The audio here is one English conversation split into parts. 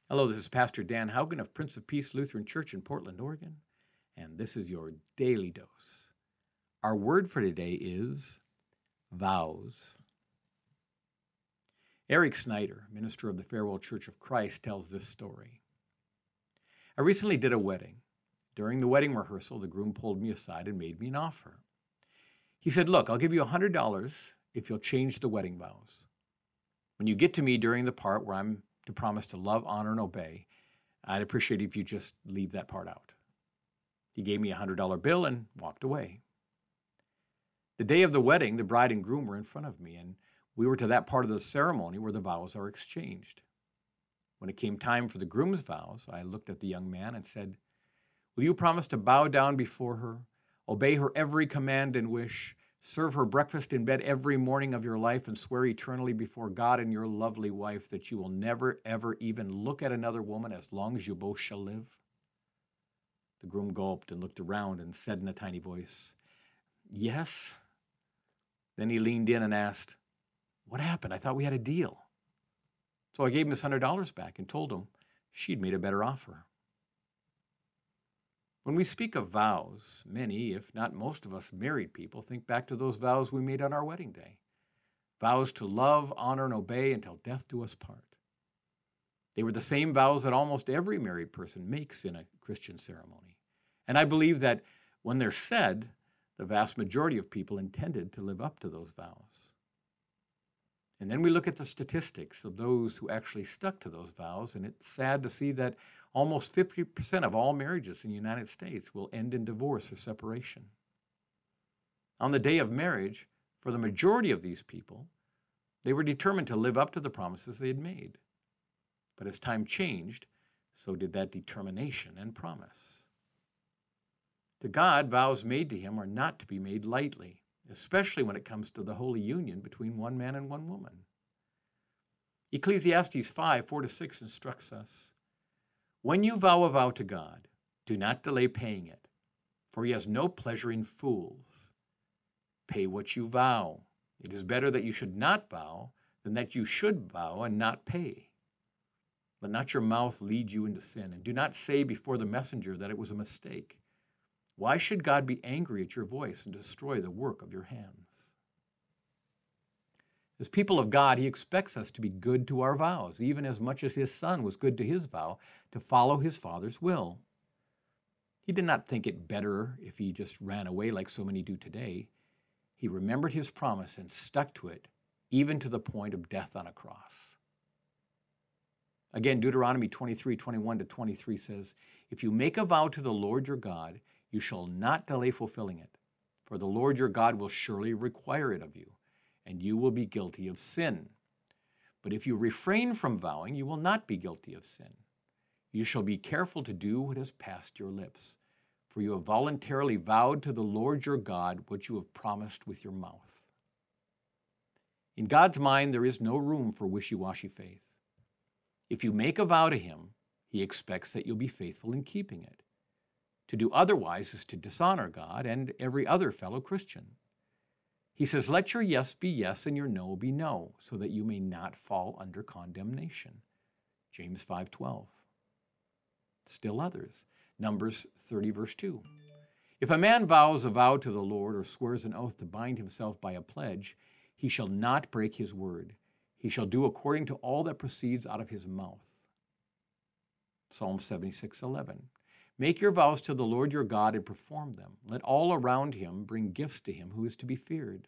Hello, this is Pastor Dan Haugen of Prince of Peace Lutheran Church in Portland, Oregon, and this is your daily dose. Our word for today is vows. Eric Snyder, minister of the Farewell Church of Christ, tells this story. I recently did a wedding. During the wedding rehearsal, the groom pulled me aside and made me an offer. He said, "Look, I'll give you $100 if you'll change the wedding vows. When you get to me during the part where I'm to promise to love, honor, and obey, I'd appreciate it if you just leave that part out." He gave me a $100 bill and walked away. The day of the wedding, the bride and groom were in front of me, and we were to that part of the ceremony where the vows are exchanged. When it came time for the groom's vows, I looked at the young man and said, "Will you promise to bow down before her, obey her every command and wish, serve her breakfast in bed every morning of your life, and swear eternally before God and your lovely wife that you will never, ever even look at another woman as long as you both shall live?" The groom gulped and looked around and said in a tiny voice, "Yes." Then he leaned in and asked, "What happened? I thought we had a deal." So I gave him his $100 back and told him she'd made a better offer. When we speak of vows, many, if not most of us married people, think back to those vows we made on our wedding day. Vows to love, honor, and obey until death do us part. They were the same vows that almost every married person makes in a Christian ceremony. And I believe that when they're said, the vast majority of people intended to live up to those vows. And then we look at the statistics of those who actually stuck to those vows, and it's sad to see that almost 50% of all marriages in the United States will end in divorce or separation. On the day of marriage, for the majority of these people, they were determined to live up to the promises they had made. But as time changed, so did that determination and promise. To God, vows made to him are not to be made lightly, especially when it comes to the holy union between one man and one woman. Ecclesiastes 5:4-6 instructs us, "When you vow a vow to God, do not delay paying it, for he has no pleasure in fools. Pay what you vow. It is better that you should not vow than that you should vow and not pay. Let not your mouth lead you into sin, and do not say before the messenger that it was a mistake. Why should God be angry at your voice and destroy the work of your hands?" As people of God, he expects us to be good to our vows, even as much as his son was good to his vow to follow his Father's will. He did not think it better if he just ran away like so many do today. He remembered his promise and stuck to it, even to the point of death on a cross. Again, Deuteronomy 23:21-23 says, "If you make a vow to the Lord your God, you shall not delay fulfilling it, for the Lord your God will surely require it of you, and you will be guilty of sin. But if you refrain from vowing, you will not be guilty of sin. You shall be careful to do what has passed your lips, for you have voluntarily vowed to the Lord your God what you have promised with your mouth." In God's mind, there is no room for wishy-washy faith. If you make a vow to him, he expects that you'll be faithful in keeping it. To do otherwise is to dishonor God and every other fellow Christian. He says, "Let your yes be yes and your no be no, so that you may not fall under condemnation." James 5:12. Still others. Numbers 30:2. "If a man vows a vow to the Lord or swears an oath to bind himself by a pledge, he shall not break his word. He shall do according to all that proceeds out of his mouth." Psalm 76:11. "Make your vows to the Lord your God and perform them. Let all around him bring gifts to him who is to be feared."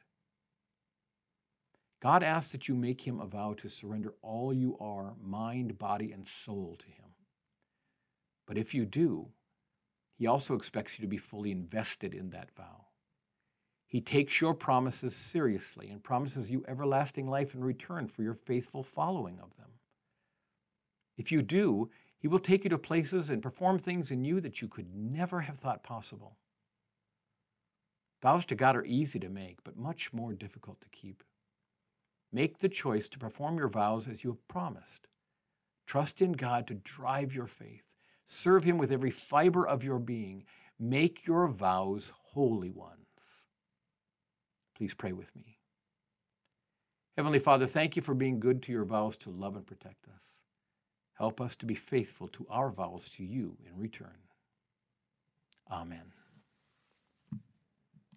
God asks that you make him a vow to surrender all you are, mind, body, and soul to him. But if you do, he also expects you to be fully invested in that vow. He takes your promises seriously and promises you everlasting life in return for your faithful following of them. If you do, he will take you to places and perform things in you that you could never have thought possible. Vows to God are easy to make, but much more difficult to keep. Make the choice to perform your vows as you have promised. Trust in God to drive your faith. Serve him with every fiber of your being. Make your vows holy ones. Please pray with me. Heavenly Father, thank you for being good to your vows to love and protect us. Help us to be faithful to our vows to you in return. Amen.